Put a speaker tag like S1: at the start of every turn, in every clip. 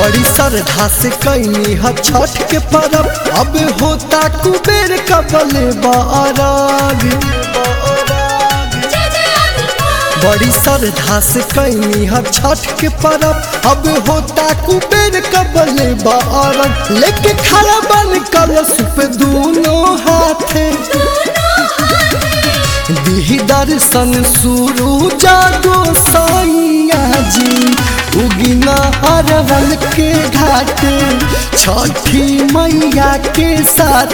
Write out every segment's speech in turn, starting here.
S1: बड़ी श्रद्धा से कैनी है छठ के परब, अब होता कुबेर कबले बाराग। बड़ी श्रद्धा से कैनी है छठ के परब, अब होता कुबेर कबले बाराग। लेके खड़ा बन कलश पे दोनों हाथे, दी दर्शन शुरू जागो साइया जी। उगिना अरवल के घाट छठी मैया के साथ।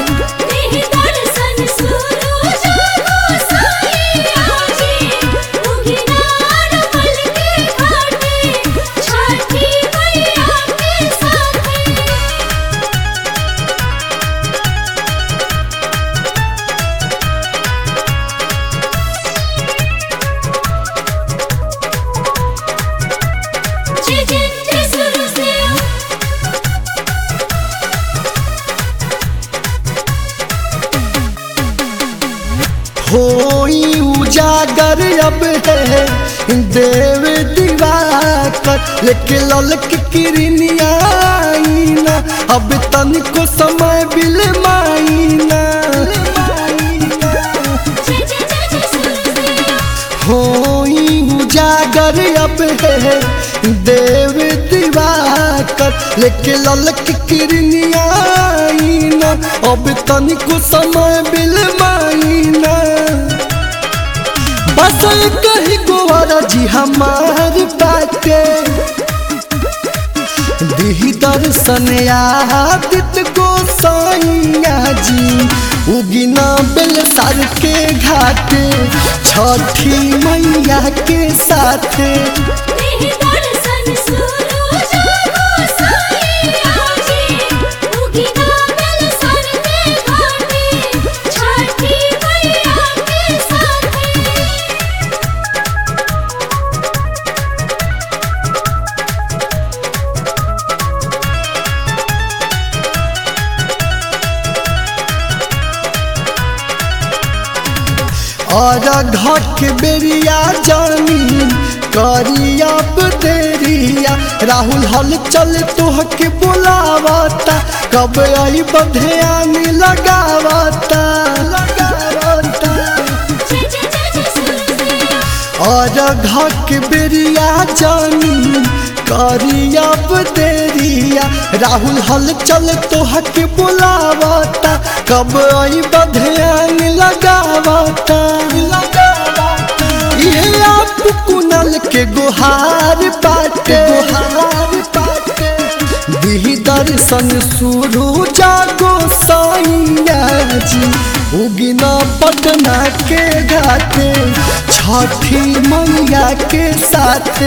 S1: होई उजागर अब है देव दिवाकर, लेके ललक किरनिया आईना, अब तनिको समय बिल माईना। होई उजागर अब है देव दिवाकर, लेके ललक किरनिया आईना, अब तनिको समय बिल माईना। बस कही गोवारा जी हमार बाटे, दी दर्शन आदित्य गोसाइया जी। उगिना बेलसार के घाटे छठी मैया के साथे। और घट बेरिया जानी करिया देरिया, राहुल हल चल तोहके बुलावता, कब आई बध्यान लगावता। और घट बेरिया जानी करिया देरिया, राहुल हल चल तोहके बुलावता, कब आई बध्यान लगावता। ये आप कुनल के गुहार बाटे, दी दर्शन शुरू जागो साइया जी। उगिना पटना के घाटे छठी मैया के साथे।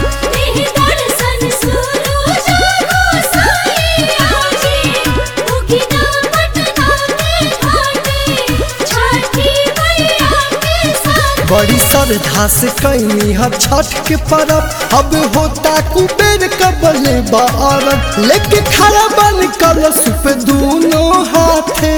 S1: बड़ी श्रद्धा से कैनी है छठ के परब, अब होता कुबेर कबले बाराग। लेके खड़ा बन कलश पे दोनों हाथे,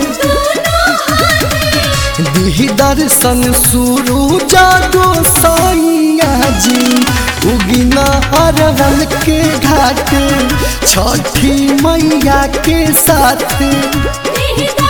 S1: दी दर्शन शुरू जागो साइया जी। उगिना अरवल के घाट छठी मैया के साथ।